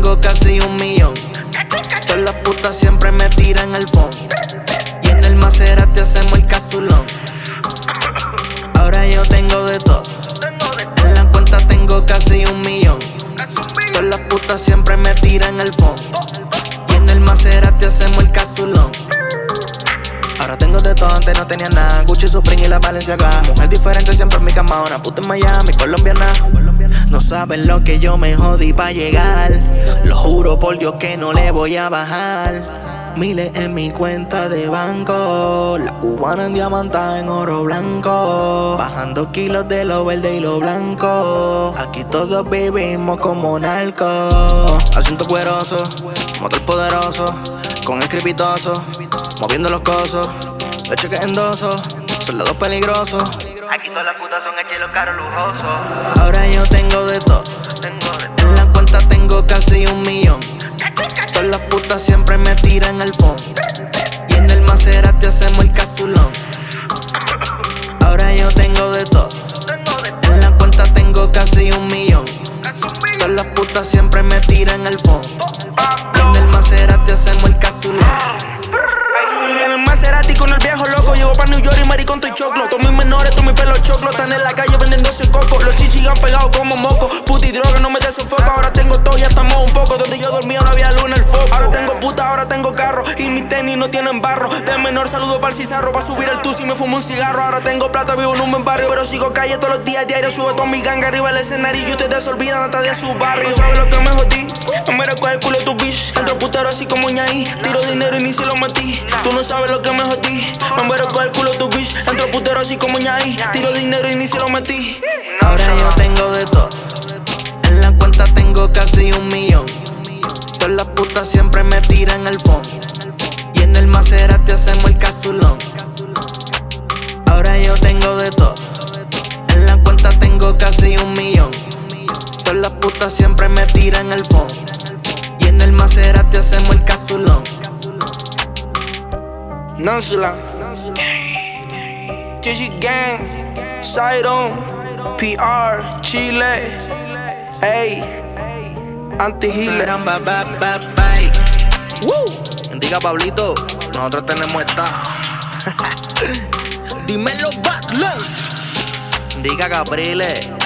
tengo casi 1 millón. Todas las putas siempre me tiran el phone. Y en el Maserati hacemos el casulón. Ahora yo tengo de todo. En la cuenta tengo casi 1 millón. Todas las putas siempre me tiran el phone. Y en el Maserati hacemos el casulón. Ahora tengo de todo, antes no tenía nada. Gucci, Supreme y la Balenciaga. Mujer diferente siempre en mi cama. Una puta en Miami, colombiana. No saben lo que yo me jodí pa' llegar. Lo juro por Dios que no le voy a bajar. Miles en mi cuenta de banco. La cubana en diamanta en oro blanco. Bajando kilos de lo verde y lo blanco. Aquí todos vivimos como narcos. Asunto cueroso, motor poderoso. Con el cripitoso, moviendo los cosos. De cheque endoso, soldados peligrosos. Aquí todas las putas son hechas y los carros lujosos. Ahora yo tengo de todo. En la cuenta tengo casi 1 millón. Todas las putas siempre me tiran el phone. Y en el Maserati hacemos el casulón. Ahora yo tengo de todo. En la cuenta tengo casi 1 millón. Todas las putas siempre me tiran el phone. Y en el Maserati hacemos el casulón. En el Maserati con el viejo loco. Llego pa' New York y maricón estoy choclo. Todos mis menores, todos mis pelos choclo. Están en la calle vendiéndose coco. Los chichis han pegado como moco. Puta y droga, no me des sofoco. Ahora tengo todo, ya estamos un poco. Donde yo dormía no había luz en el foco. Ahora tengo puta, ahora tengo carro. Y mis tenis no tienen barro. De menor saludo para el cizarro. Pa' subir el tusi me fumo un cigarro. Ahora tengo plata, vivo en un buen barrio. Pero sigo calle todos los días, diario. Subo toda mi ganga arriba del escenario. Y ustedes se olvidan hasta de su barrio. No sabes lo que me jodí. Me merezco el culo de tu bitch. Entro putero así como ñaí. Tiro dinero y ni se lo metí. Tú no sabes lo que me jodí. Me muero con el culo de tu bitch. Entro putero así como ñaí. Tiro dinero y ni se lo metí. Ahora yo tengo de todo. En la cuenta tengo casi 1 millón. Todas las putas siempre me tiran el phone. Y en el Maserati hacemos el casulón. Ahora yo tengo de todo. En la cuenta tengo casi 1 millón. Todas las putas siempre me tiran el phone. Y en el Maserati hacemos el casulón. Nonchalant, GG Gang, Sidon, PR, Chile, ey, Anti-Hitler. Bye. Diga Pablito, nosotros tenemos esta. Dímelo, Backless. Diga Capriles.